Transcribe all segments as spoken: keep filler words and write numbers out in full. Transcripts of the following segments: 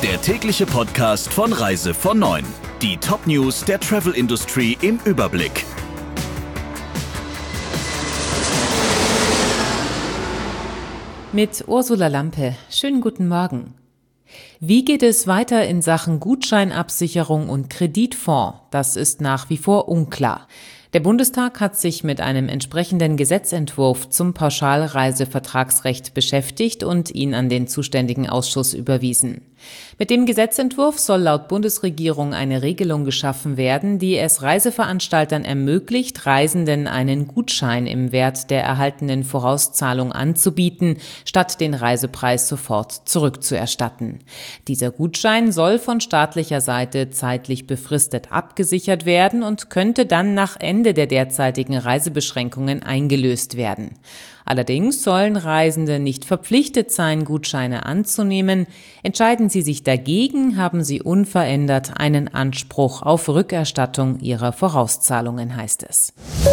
Der tägliche Podcast von Reise von neun. Die Top-News der Travel-Industrie im Überblick. Mit Ursula Lampe. Schönen guten Morgen. Wie geht es weiter in Sachen Gutscheinabsicherung und Kreditfonds? Das ist nach wie vor unklar. Der Bundestag hat sich mit einem entsprechenden Gesetzentwurf zum Pauschalreisevertragsrecht beschäftigt und ihn an den zuständigen Ausschuss überwiesen. Mit dem Gesetzentwurf soll laut Bundesregierung eine Regelung geschaffen werden, die es Reiseveranstaltern ermöglicht, Reisenden einen Gutschein im Wert der erhaltenen Vorauszahlung anzubieten, statt den Reisepreis sofort zurückzuerstatten. Dieser Gutschein soll von staatlicher Seite zeitlich befristet abgesichert werden und könnte dann nach Ende der derzeitigen Reisebeschränkungen eingelöst werden. Allerdings sollen Reisende nicht verpflichtet sein, Gutscheine anzunehmen. Entscheiden sie sich dagegen, haben sie unverändert einen Anspruch auf Rückerstattung ihrer Vorauszahlungen, heißt es.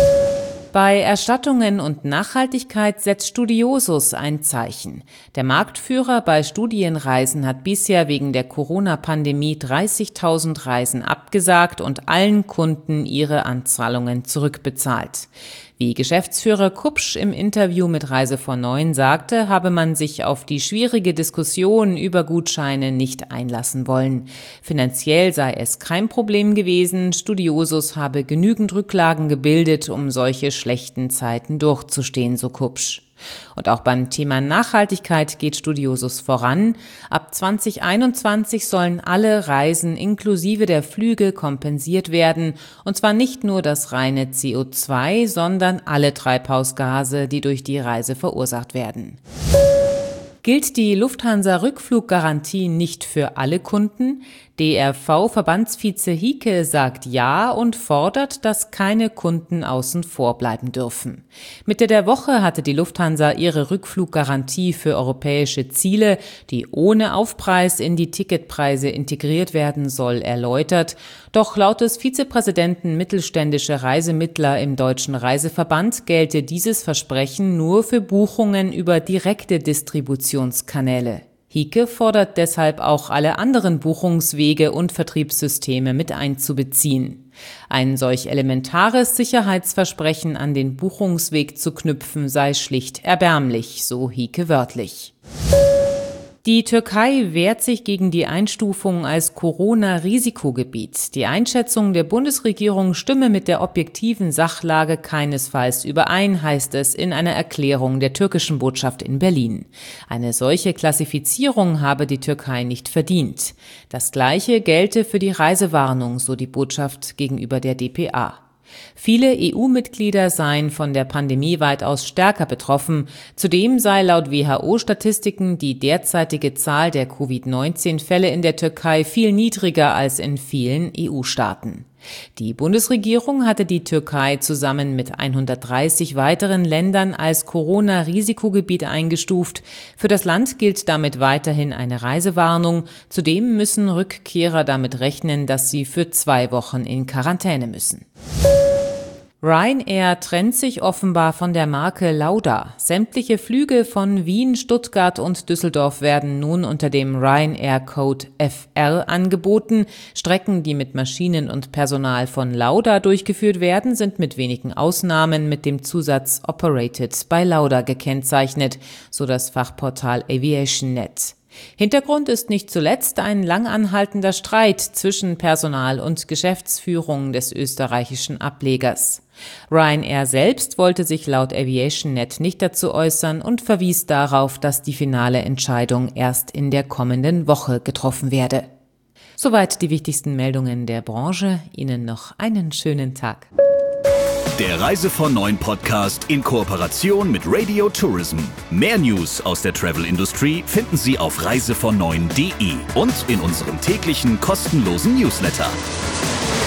Bei Erstattungen und Nachhaltigkeit setzt Studiosus ein Zeichen. Der Marktführer bei Studienreisen hat bisher wegen der Corona-Pandemie dreißigtausend Reisen abgesagt und allen Kunden ihre Anzahlungen zurückbezahlt. Wie Geschäftsführer Kupsch im Interview mit Reise von neun sagte, habe man sich auf die schwierige Diskussion über Gutscheine nicht einlassen wollen. Finanziell sei es kein Problem gewesen, Studiosus habe genügend Rücklagen gebildet, um solche schlechten Zeiten durchzustehen, so Kupsch. Und auch beim Thema Nachhaltigkeit geht Studiosus voran. Ab zwanzig einundzwanzig sollen alle Reisen inklusive der Flüge kompensiert werden. Und zwar nicht nur das reine C O zwei, sondern alle Treibhausgase, die durch die Reise verursacht werden. Gilt die Lufthansa-Rückfluggarantie nicht für alle Kunden? D R V-Verbandsvize Hieke sagt ja und fordert, dass keine Kunden außen vor bleiben dürfen. Mitte der Woche hatte die Lufthansa ihre Rückfluggarantie für europäische Ziele, die ohne Aufpreis in die Ticketpreise integriert werden soll, erläutert. Doch laut des Vizepräsidenten mittelständische Reisemittler im Deutschen Reiseverband gelte dieses Versprechen nur für Buchungen über direkte Distributionskanäle. Hieke fordert deshalb auch alle anderen Buchungswege und Vertriebssysteme mit einzubeziehen. Ein solch elementares Sicherheitsversprechen an den Buchungsweg zu knüpfen sei schlicht erbärmlich, so Hieke wörtlich. Die Türkei wehrt sich gegen die Einstufung als Corona-Risikogebiet. Die Einschätzung der Bundesregierung stimme mit der objektiven Sachlage keinesfalls überein, heißt es in einer Erklärung der türkischen Botschaft in Berlin. Eine solche Klassifizierung habe die Türkei nicht verdient. Das Gleiche gelte für die Reisewarnung, so die Botschaft gegenüber der D P A. Viele E U-Mitglieder seien von der Pandemie weitaus stärker betroffen. Zudem sei laut W H O-Statistiken die derzeitige Zahl der Covid neunzehn Fälle in der Türkei viel niedriger als in vielen E U-Staaten. Die Bundesregierung hatte die Türkei zusammen mit hundertdreißig weiteren Ländern als Corona-Risikogebiet eingestuft. Für das Land gilt damit weiterhin eine Reisewarnung. Zudem müssen Rückkehrer damit rechnen, dass sie für zwei Wochen in Quarantäne müssen. Ryanair trennt sich offenbar von der Marke Lauda. Sämtliche Flüge von Wien, Stuttgart und Düsseldorf werden nun unter dem Ryanair-Code F R angeboten. Strecken, die mit Maschinen und Personal von Lauda durchgeführt werden, sind mit wenigen Ausnahmen mit dem Zusatz Operated by Lauda gekennzeichnet, so das Fachportal Aviation Punkt net. Hintergrund ist nicht zuletzt ein lang anhaltender Streit zwischen Personal und Geschäftsführung des österreichischen Ablegers. Ryanair selbst wollte sich laut Aviation Punkt net nicht dazu äußern und verwies darauf, dass die finale Entscheidung erst in der kommenden Woche getroffen werde. Soweit die wichtigsten Meldungen der Branche. Ihnen noch einen schönen Tag. Der Reise von neun Podcast in Kooperation mit Radio Tourism. Mehr News aus der Travel-Industrie finden Sie auf reise von neun punkt de und in unserem täglichen kostenlosen Newsletter.